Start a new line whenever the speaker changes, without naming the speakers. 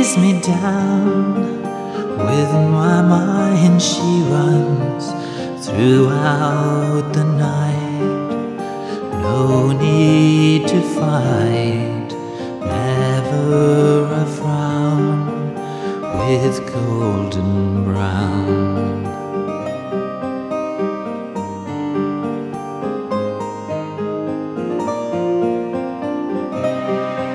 lays me down. With my mind she runs throughout the night. No need to fight,